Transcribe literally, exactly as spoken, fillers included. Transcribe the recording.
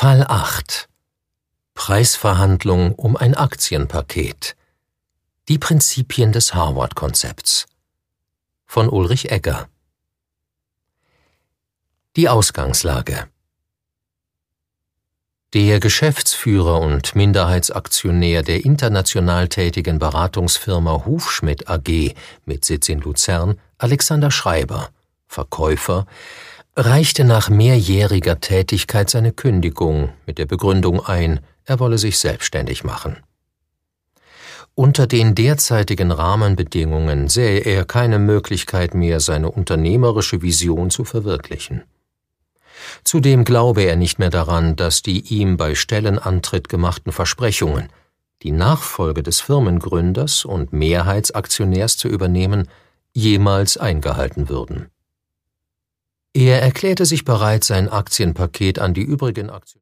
Fall acht. Preisverhandlung um ein Aktienpaket. Die Prinzipien des Harvard-Konzepts. Von Ulrich Egger. Die Ausgangslage. Der Geschäftsführer und Minderheitsaktionär der international tätigen Beratungsfirma Hufschmidt A G mit Sitz in Luzern, Alexander Schreiber, Verkäufer, reichte nach mehrjähriger Tätigkeit seine Kündigung mit der Begründung ein, er wolle sich selbstständig machen. Unter den derzeitigen Rahmenbedingungen sähe er keine Möglichkeit mehr, seine unternehmerische Vision zu verwirklichen. Zudem glaube er nicht mehr daran, dass die ihm bei Stellenantritt gemachten Versprechungen, die Nachfolge des Firmengründers und Mehrheitsaktionärs zu übernehmen, jemals eingehalten würden. Er erklärte sich bereit, sein Aktienpaket an die übrigen Aktionäre